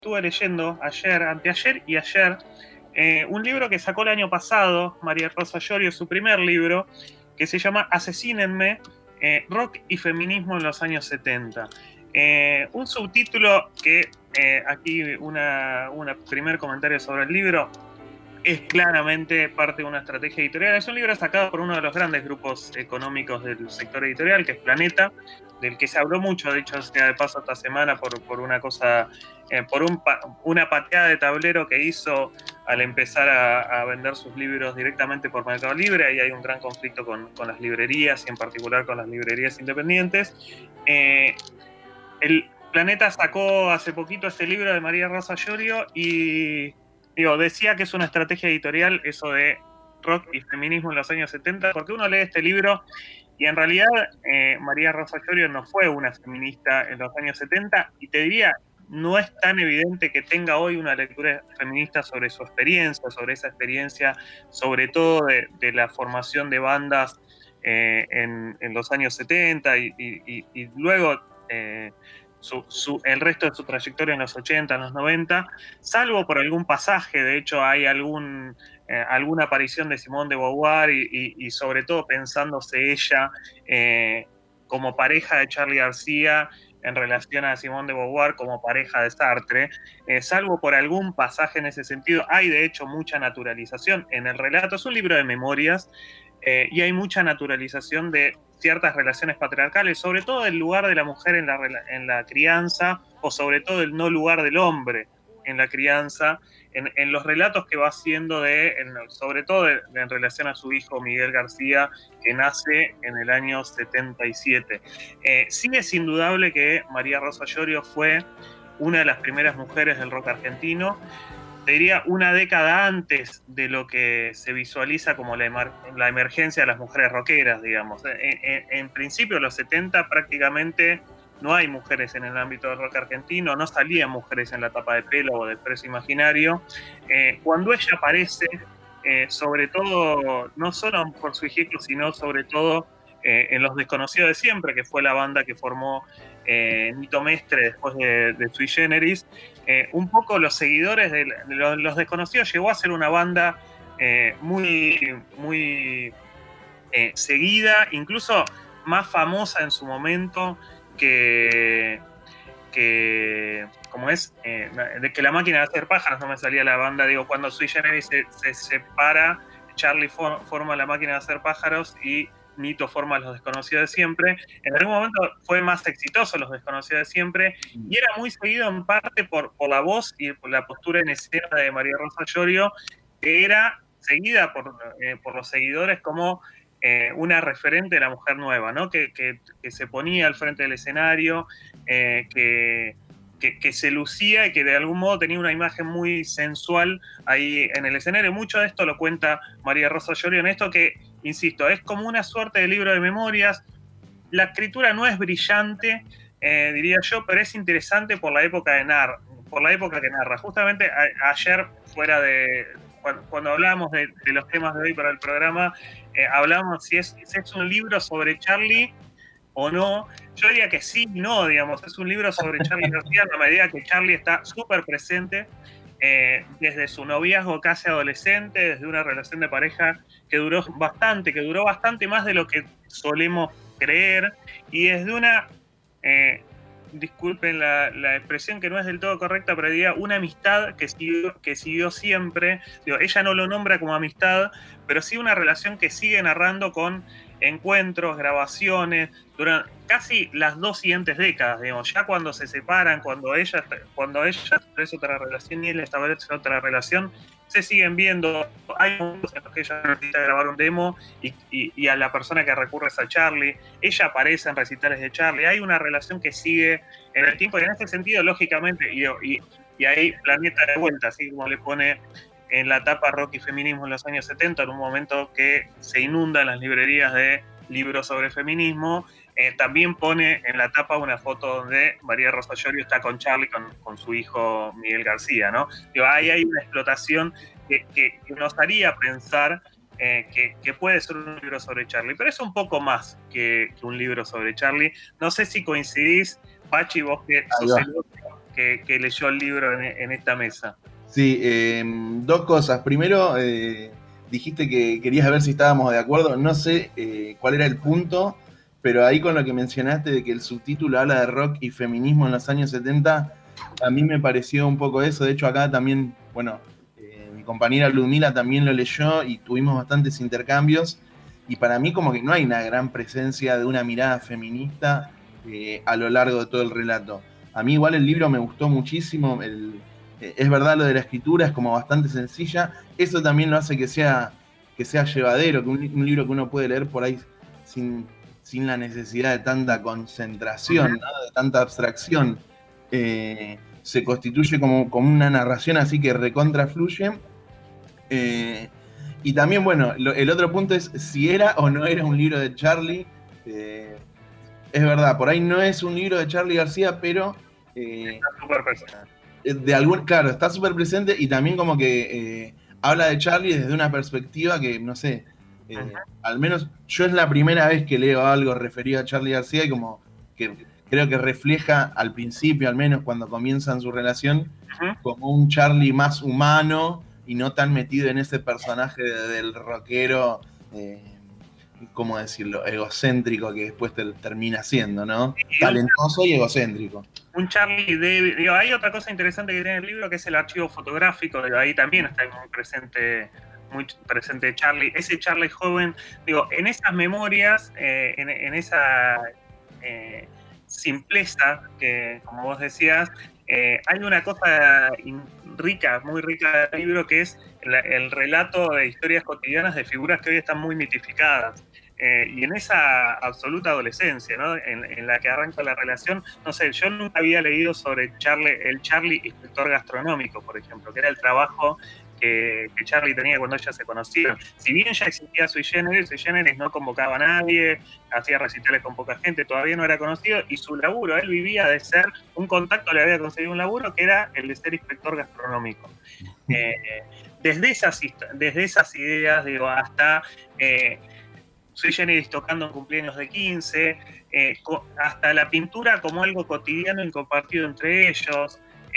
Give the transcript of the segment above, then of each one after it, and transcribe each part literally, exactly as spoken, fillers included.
estuve leyendo ayer, anteayer y ayer, eh, un libro que sacó el año pasado, María Rosa Llorio, su primer libro, que se llama Asesínenme, eh, Rock y Feminismo en los años setenta. Eh, un subtítulo que, eh, aquí una, una primer comentario sobre el libro, es claramente parte de una estrategia editorial. Es un libro sacado por uno de los grandes grupos económicos del sector editorial, que es Planeta, del que se habló mucho, de hecho, sea de paso esta semana, por, por una cosa, eh, por un, una pateada de tablero que hizo al empezar a, a vender sus libros directamente por Mercado Libre. Ahí hay un gran conflicto con, con las librerías, y en particular con las librerías independientes. Eh, el Planeta sacó hace poquito ese libro de María Rosa Llorio y digo, decía que es una estrategia editorial eso de rock y feminismo en los años setenta, porque uno lee este libro y en realidad eh, María Rosa Llorio no fue una feminista en los años setenta, y te diría, no es tan evidente que tenga hoy una lectura feminista sobre su experiencia, sobre esa experiencia, sobre todo de, de la formación de bandas eh, en, en los años setenta y, y, y luego eh, Su, su, el resto de su trayectoria en los ochenta, en los noventa, salvo por algún pasaje. De hecho hay algún, eh, alguna aparición de Simone de Beauvoir y, y, y sobre todo pensándose ella eh, como pareja de Charly García en relación a Simone de Beauvoir como pareja de Sartre, eh, salvo por algún pasaje en ese sentido. Hay de hecho mucha naturalización en el relato. Es un libro de memorias eh, y hay mucha naturalización de ciertas relaciones patriarcales, sobre todo el lugar de la mujer en la, en la crianza, o sobre todo el no lugar del hombre en la crianza, en, en los relatos que va haciendo, de, en, sobre todo de, de, en relación a su hijo Miguel García, que nace en el año setenta y siete. Eh, sí es indudable que María Rosa Llorio fue una de las primeras mujeres del rock argentino, te diría una década antes de lo que se visualiza como la, emer la emergencia de las mujeres rockeras, digamos. En, en, en principio, los setenta prácticamente no hay mujeres en el ámbito del rock argentino, no salían mujeres en la tapa de Pelo o de Expreso Imaginario. Eh, cuando ella aparece, eh, sobre todo, no solo por su ejemplo, sino sobre todo eh, en Los Desconocidos de Siempre, que fue la banda que formó eh, Nito Mestre después de, de Sui Generis, eh, un poco los seguidores de, de los, los Desconocidos llegó a ser una banda eh, muy, muy eh, seguida, incluso más famosa en su momento que, que como es, eh, de que La Máquina de Hacer Pájaros, no me salía la banda, digo, cuando Sui Generis se, se separa, Charly for, forma La Máquina de Hacer Pájaros y Nito forma Los Desconocidos de Siempre. En algún momento fue más exitoso Los Desconocidos de Siempre, y era muy seguido en parte por, por la voz y por la postura en escena de María Rosa Llorio, que era seguida por, eh, por los seguidores como eh, una referente de la mujer nueva, ¿no? Que, que, que se ponía al frente del escenario, eh, que, que, que se lucía y que de algún modo tenía una imagen muy sensual ahí en el escenario. Mucho de esto lo cuenta María Rosa Llorio en esto que, insisto, es como una suerte de libro de memorias. La escritura no es brillante, eh, diría yo, pero es interesante por la época de narra, por la época que narra. Justamente a, ayer, fuera de cuando, cuando hablábamos de, de los temas de hoy para el programa, eh, hablábamos si es, si es un libro sobre Charly o no. Yo diría que sí y no, digamos. Es un libro sobre Charly García, a medida que Charly está súper presente. Eh, desde su noviazgo casi adolescente, desde una relación de pareja que duró bastante, que duró bastante más de lo que solemos creer, y desde una, eh, disculpen la, la expresión que no es del todo correcta, pero diría una amistad que siguió, que siguió siempre. Digo, ella no lo nombra como amistad, pero sí una relación que sigue narrando con encuentros, grabaciones, durante casi las dos siguientes décadas, digamos, ya cuando se separan, cuando ella, cuando ella establece otra relación y él establece otra relación, se siguen viendo. Hay momentos en los que ella necesita grabar un demo y, y, y a la persona que recurre es a Charly, ella aparece en recitales de Charly, hay una relación que sigue en el tiempo, y en ese sentido, lógicamente, y, y, y ahí Planeta de vuelta, así como le pone en la tapa Rock y Feminismo en los años setenta, en un momento que se inundan las librerías de libros sobre feminismo, eh, también pone en la tapa una foto donde María Rosa Llorio está con Charly, con, con su hijo Miguel García, ¿no? Digo, ahí hay una explotación que, que, que nos haría pensar eh, que, que puede ser un libro sobre Charly, pero es un poco más que, que un libro sobre Charly. No sé si coincidís, Pachi, vos que sos el otro que, que leyó el libro en, en esta mesa. Sí, eh, dos cosas. Primero, eh, dijiste que querías ver si estábamos de acuerdo. No sé eh, cuál era el punto, pero ahí con lo que mencionaste de que el subtítulo habla de rock y feminismo en los años setenta, a mí me pareció un poco eso. De hecho, acá también, bueno, eh, mi compañera Ludmila también lo leyó y tuvimos bastantes intercambios. Y para mí como que no hay una gran presencia de una mirada feminista eh, a lo largo de todo el relato. A mí igual el libro me gustó muchísimo. El, eh, es verdad, lo de la escritura es como bastante sencilla. Eso también lo hace que sea, que sea llevadero, que un, un libro que uno puede leer por ahí sin, sin la necesidad de tanta concentración, ¿no? De tanta abstracción. Eh, se constituye como, como una narración así que recontra fluye. Eh, y también, bueno, lo, el otro punto es si era o no era un libro de Charly. Eh, es verdad, por ahí no es un libro de Charly García, pero eh, está súper presente. De algún, claro, está súper presente y también como que eh, habla de Charly desde una perspectiva que, no sé, eh, uh-huh. al menos yo es la primera vez que leo algo referido a Charly García y como que creo que refleja al principio, al menos cuando comienzan su relación, uh-huh. como un Charly más humano y no tan metido en ese personaje de, del rockero, eh, ¿cómo decirlo?, egocéntrico que después te, termina siendo, ¿no? Sí, talentoso y egocéntrico. Un Charly David. Digo, hay otra cosa interesante que tiene el libro que es el archivo fotográfico. Digo, ahí también está muy presente, muy presente Charly. Ese Charly joven, digo, en esas memorias, eh, en, en esa eh, simpleza que, como vos decías, eh, hay una cosa rica, muy rica del libro que es el, el relato de historias cotidianas de figuras que hoy están muy mitificadas. Eh, y en esa absoluta adolescencia, ¿no? En, en la que arranca la relación, no sé, yo nunca había leído sobre Charly, el Charly inspector gastronómico, por ejemplo, que era el trabajo que, que Charly tenía cuando ellas se conocieron. Si bien ya existía Sui Generis, Sui Generis no convocaba a nadie, hacía recitales con poca gente, todavía no era conocido, y su laburo, él vivía de ser, un contacto le había conseguido un laburo que era el de ser inspector gastronómico. Eh, desde, esas, desde esas ideas, digo, hasta... Eh, Sui Generis tocando en cumpleaños de quince, eh, hasta la pintura como algo cotidiano y compartido entre ellos,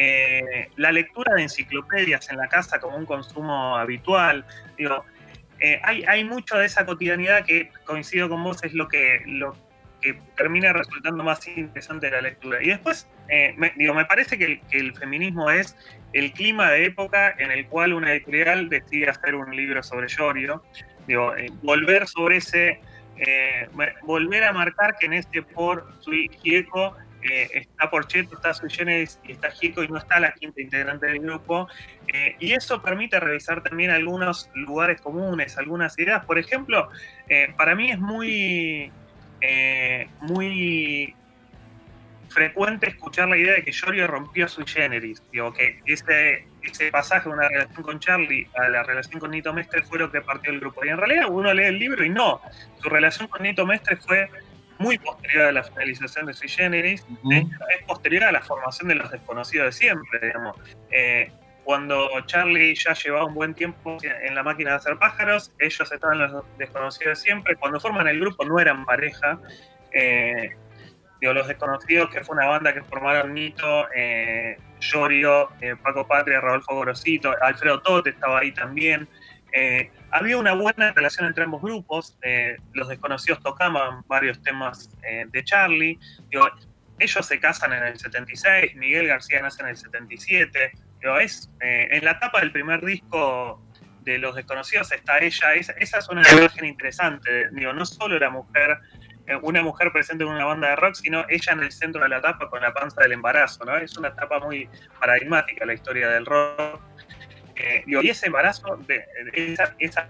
eh, la lectura de enciclopedias en la casa como un consumo habitual. Digo, eh, hay, hay mucho de esa cotidianidad que, coincido con vos, es lo que, lo que termina resultando más interesante de la lectura. Y después, eh, me, digo, me parece que el, que el feminismo es el clima de época en el cual una editorial decide hacer un libro sobre Yorio. Digo, eh, volver sobre ese, eh, volver a marcar que en este por Sui Gieco eh, está Porchetto, está Sui Generis y está Gieco y no está la quinta integrante del grupo. Eh, y eso permite revisar también algunos lugares comunes, algunas ideas. Por ejemplo, eh, para mí es muy, eh, muy frecuente escuchar la idea de que Yorio rompió Sui Generis. Digo, que ese, ese pasaje de una relación con Charly a la relación con Nito Mestre fue lo que partió el grupo. Y en realidad uno lee el libro y no. Su relación con Nito Mestre fue muy posterior a la finalización de Sui Generis. Uh-huh. De hecho, es posterior a la formación de Los Desconocidos de siempre, digamos. Eh, cuando Charly ya llevaba un buen tiempo en la máquina de hacer pájaros, ellos estaban en Los Desconocidos de siempre. Cuando forman el grupo no eran pareja. Eh, Digo, Los Desconocidos, que fue una banda que formaron Nito, eh, Yorio, eh, Paco Patria, Rodolfo Gorosito, Alfredo Tote estaba ahí también. Eh, había una buena relación entre ambos grupos. Eh, Los Desconocidos tocaban varios temas eh, de Charly. Digo, ellos se casan en el setenta y seis, Miguel García nace en el setenta y siete. Digo, es, eh, en la tapa del primer disco de Los Desconocidos está ella. Esa, esa es una imagen interesante. Digo, no solo era mujer, una mujer presente en una banda de rock, sino ella en el centro de la tapa con la panza del embarazo, ¿no? Es una etapa muy paradigmática la historia del rock. Eh, y ese embarazo, de, esa, esa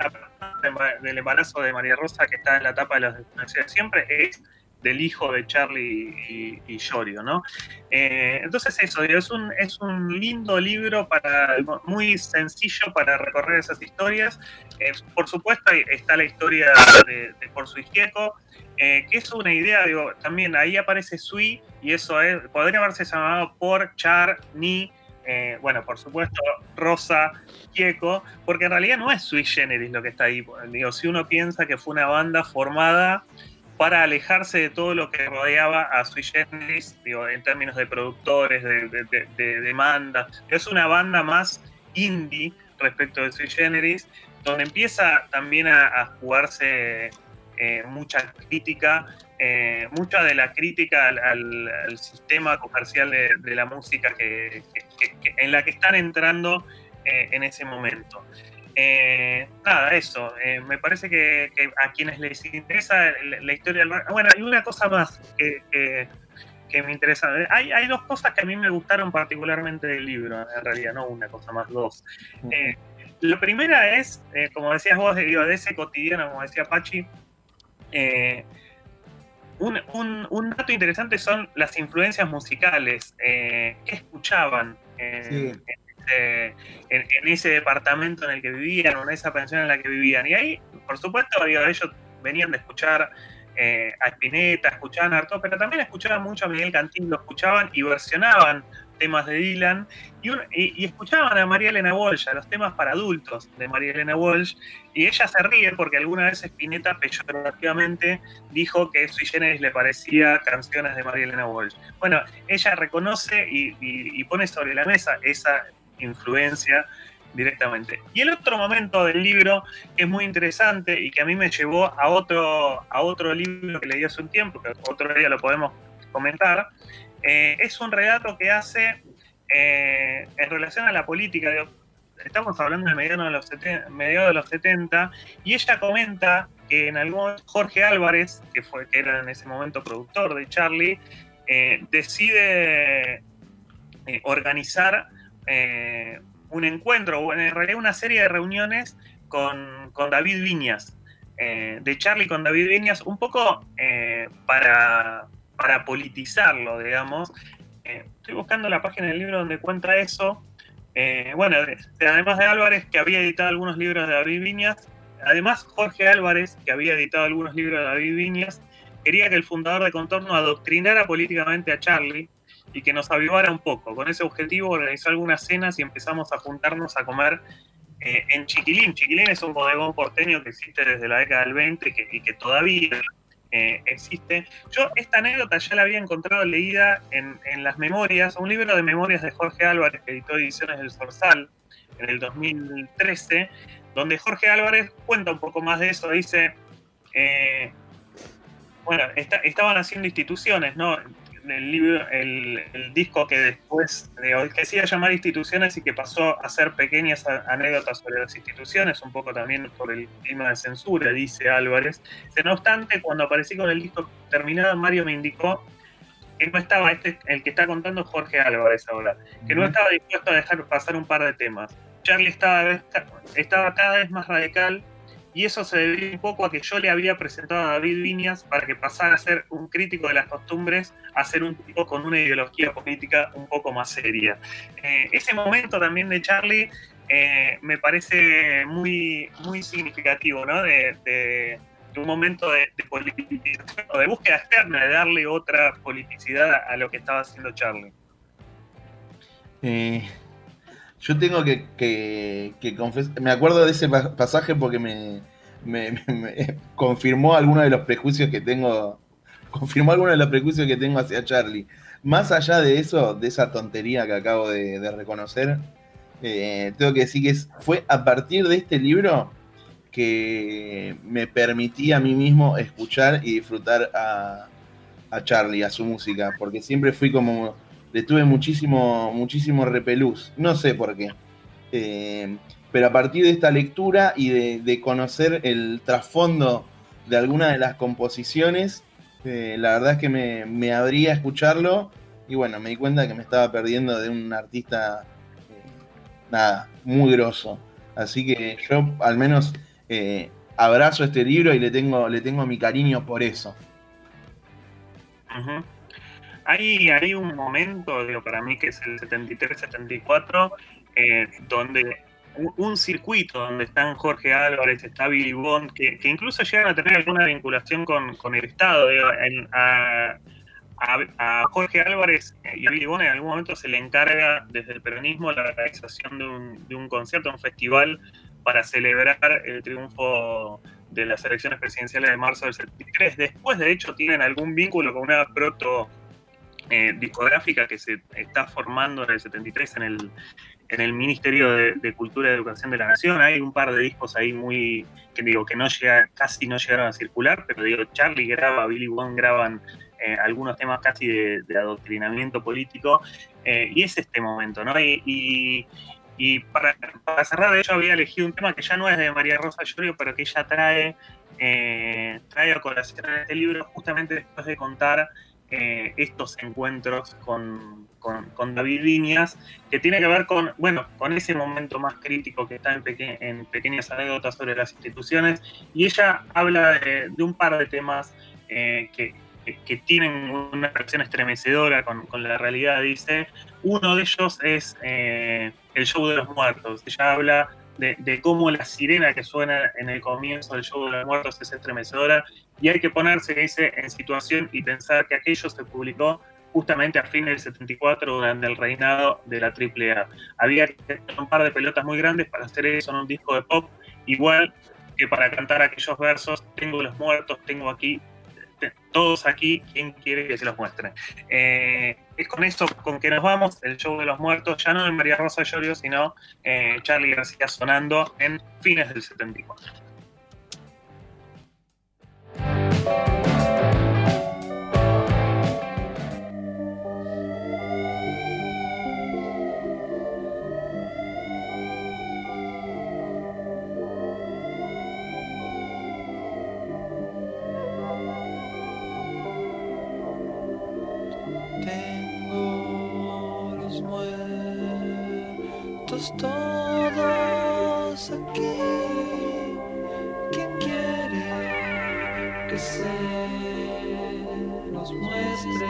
del embarazo de María Rosa que está en la tapa de Los Desconocidos siempre es del hijo de Charly y, y Yorio, ¿no? Eh, entonces eso, es un, es un lindo libro, para, muy sencillo para recorrer esas historias. Eh, por supuesto está la historia de, de Por Sui Gieco, eh, que es una idea, digo, también ahí aparece Sui, y eso es, podría haberse llamado Por, Char, Ni, eh, bueno, por supuesto, Rosa, Gieco, porque en realidad no es Sui Generis lo que está ahí. Digo, si uno piensa que fue una banda formada para alejarse de todo lo que rodeaba a Sui Generis, digo, en términos de productores, de, de, de, de demanda. Es una banda más indie respecto de Sui Generis, donde empieza también a, a jugarse eh, mucha crítica, eh, mucha de la crítica al, al, al sistema comercial de, de la música que, que, que, en la que están entrando eh, en ese momento. Eh, nada, eso. Eh, me parece que, que a quienes les interesa la, la historia del rock. Bueno, hay una cosa más que, que, que me interesa. Hay, hay dos cosas que a mí me gustaron particularmente del libro, en realidad, no una cosa más, dos. Eh, la primera es, eh, como decías vos, digo, de ese cotidiano, como decía Pachi, eh, un, un, un dato interesante son las influencias musicales. Eh, ¿Qué escuchaban? Eh, Sí. En, en ese departamento en el que vivían, o en esa pensión en la que vivían. Y ahí, por supuesto, digo, ellos venían de escuchar eh, a Spinetta, escuchaban a Artaud, pero también escuchaban mucho a Miguel Cantín, lo escuchaban y versionaban temas de Dylan, y, un, y, y escuchaban a María Elena Walsh, a los temas para adultos de María Elena Walsh, y ella se ríe porque alguna vez Spinetta peyorativamente dijo que Sui Generis le parecía canciones de María Elena Walsh. Bueno, ella reconoce y, y, y pone sobre la mesa esa influencia directamente. Y el otro momento del libro que es muy interesante y que a mí me llevó a otro, a otro libro que leí hace un tiempo, que otro día lo podemos comentar, eh, es un relato que hace eh, en relación a la política. De, estamos hablando de mediados de, los setenta, mediados de los setenta, y ella comenta que en algún momento Jorge Álvarez, que, fue, que era en ese momento productor de Charlie, eh, decide eh, organizar Eh, un encuentro, o en realidad una serie de reuniones con, con David Viñas, eh, de Charlie con David Viñas, un poco eh, para, para politizarlo, digamos. Eh, estoy buscando la página del libro donde cuenta eso. Eh, bueno, de, de, además de Álvarez, que había editado algunos libros de David Viñas, además Jorge Álvarez, que había editado algunos libros de David Viñas, quería que el fundador de Contorno adoctrinara políticamente a Charlie y que nos avivara un poco. Con ese objetivo organizó algunas cenas y empezamos a juntarnos a comer eh, en Chiquilín. Chiquilín es un bodegón porteño que existe desde la década del veinte que, y que todavía eh, existe. Yo esta anécdota ya la había encontrado leída en, en las memorias, un libro de memorias de Jorge Álvarez que editó Ediciones del Zorzal en el dos mil trece, donde Jorge Álvarez cuenta un poco más de eso. Dice, eh, bueno, está, estaban haciendo instituciones, ¿no? El libro, el, el disco que después, de, que se iba a llamar Instituciones y que pasó a ser pequeñas anécdotas sobre las instituciones, un poco también por el clima de censura, dice Álvarez. No obstante, cuando aparecí con el disco terminado, Mario me indicó que no estaba, este, el que está contando Jorge Álvarez ahora, que no estaba dispuesto a dejar pasar un par de temas. Charlie estaba, estaba cada vez más radical, y eso se debió un poco a que yo le había presentado a David Viñas para que pasara a ser un crítico de las costumbres, a ser un tipo con una ideología política un poco más seria. Eh, ese momento también de Charlie eh, me parece muy, muy significativo, ¿no? De, de, de un momento de, de politización o de búsqueda externa, de darle otra politicidad a, a lo que estaba haciendo Charlie. Eh... Yo tengo que, que, que confesar, me acuerdo de ese pasaje porque me, me, me, me confirmó algunos de los prejuicios que tengo, confirmó algunos de los prejuicios que tengo hacia Charlie. Más allá de eso, de esa tontería que acabo de, de reconocer, eh, tengo que decir que es, fue a partir de este libro que me permití a mí mismo escuchar y disfrutar a, a Charlie, a su música, porque siempre fui como... le tuve muchísimo, muchísimo repelús, no sé por qué. Eh, pero a partir de esta lectura y de, de conocer el trasfondo de alguna de las composiciones, eh, la verdad es que me, me abrí a escucharlo y bueno, me di cuenta que me estaba perdiendo de un artista, eh, nada, muy grosso. Así que yo al menos eh, abrazo este libro y le tengo, le tengo mi cariño por eso. Uh-huh. Hay, hay un momento, digo, para mí que es el setenta y tres setenta y cuatro, eh, donde un, un circuito donde están Jorge Álvarez, está Billy Bond, que, que incluso llegan a tener alguna vinculación con, con el Estado. Digo, en, a, a, a Jorge Álvarez y a Billy Bond en algún momento se le encarga desde el peronismo la realización de un, de un concierto, un festival para celebrar el triunfo de las elecciones presidenciales de marzo del setenta y tres. Después, de hecho, tienen algún vínculo con una proto eh, discográfica que se está formando en el setenta y tres en el, en el Ministerio de, de Cultura y Educación de la Nación. Hay un par de discos ahí muy, que digo, que no llega, casi no llegaron a circular, pero digo, Charlie graba, Billy Wong graban eh, algunos temas casi de, de adoctrinamiento político, eh, y es este momento, ¿no? Y, y, y para, para cerrar, de hecho, había elegido un tema que ya no es de María Rosa Llorio, pero que ella trae, eh, trae a colación en este libro, justamente después de contar Eh, estos encuentros con, con, con David Viñas, que tiene que ver con, bueno, con ese momento más crítico que está en, peque en pequeñas anécdotas sobre las instituciones, y ella habla de, de un par de temas eh, que, que, que tienen una reacción estremecedora con, con la realidad. Dice, uno de ellos es eh, el show de los muertos. Ella habla de, de cómo la sirena que suena en el comienzo del show de los muertos es estremecedora, y hay que ponerse, dice, en situación y pensar que aquello se publicó justamente a fines del setenta y cuatro, durante el reinado de la triple A. Había que tener un par de pelotas muy grandes para hacer eso en un disco de pop, igual que para cantar aquellos versos, tengo los muertos, tengo aquí, todos aquí, ¿quién quiere que se los muestre? Eh, es con eso con que nos vamos, el show de los muertos, ya no de María Rosa Llorio, sino eh, Charly García sonando en fines del setenta y cuatro. Tengo los muertos todos aquí. ¿Quién quiere que se los muestre?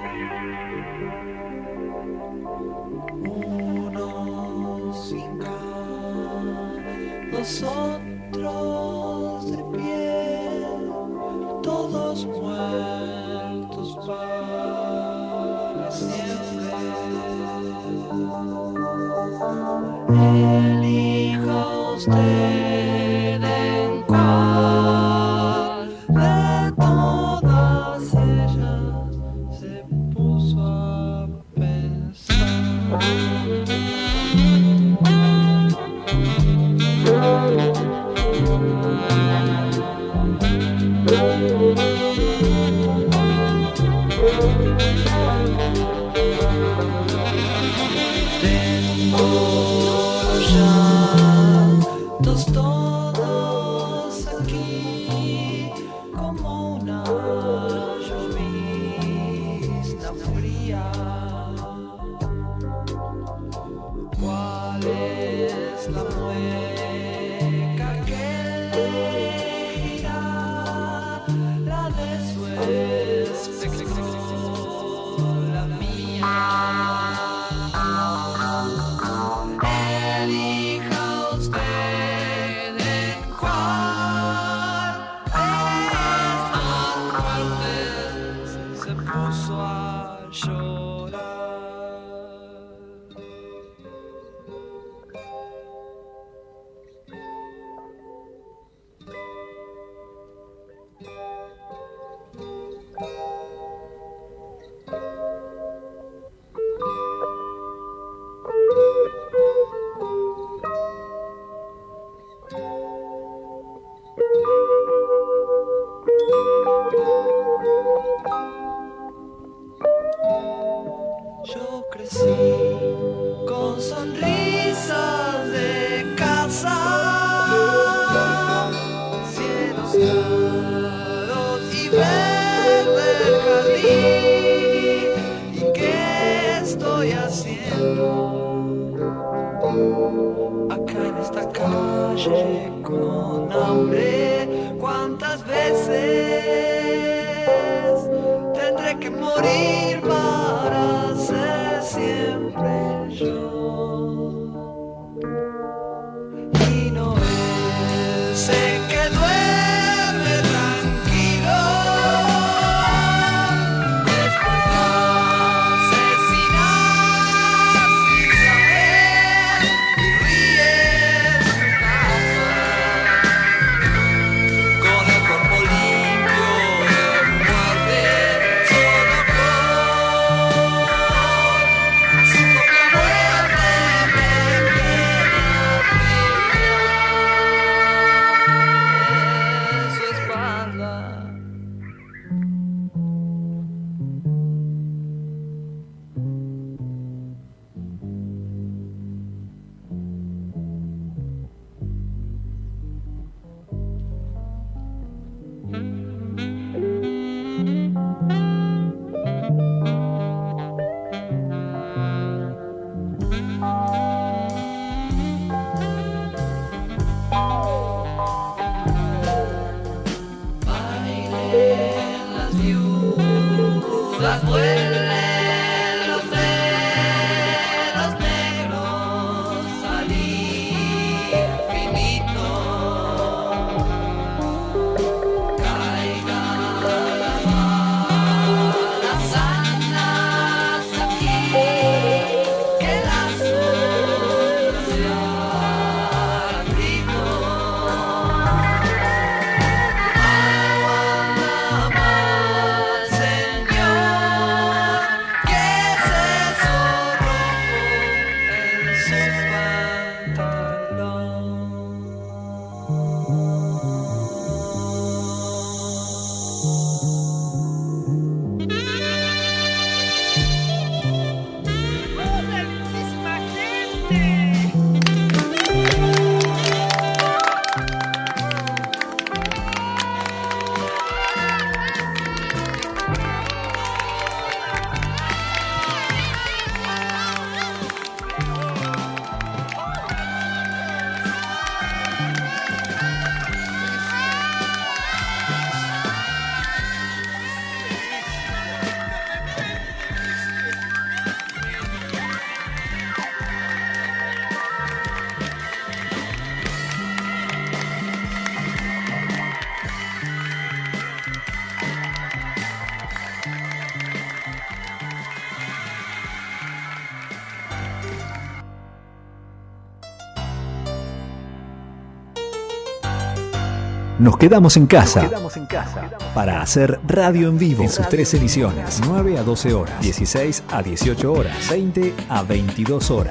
Unos sin cara, los otros de pie, todos muertos para siempre. Elija usted en cuál de todas ellas se puso a pensar. Tengo llantos todos aquí, como una llovizna fría. ¿Cuál es la mueca que elegirá? La de su espectro, la mía. Elija usted en cuál de estas muertes se puso a llorar. Yo crecí con sonrisas de casa, cielos claros y verde el jardín. ¿Y qué estoy haciendo acá en esta calle con hambre? ¿Cuántas veces tendré que morir para ser siempre yo? Y no sé que duerme tranquilo después de asesinar sin saber, y ríe en su casa. su pantalón. Nos quedamos en casa. Nos quedamos en casa para hacer radio en vivo en sus tres emisiones: nueve a doce horas, dieciséis a dieciocho horas, veinte a veintidós horas.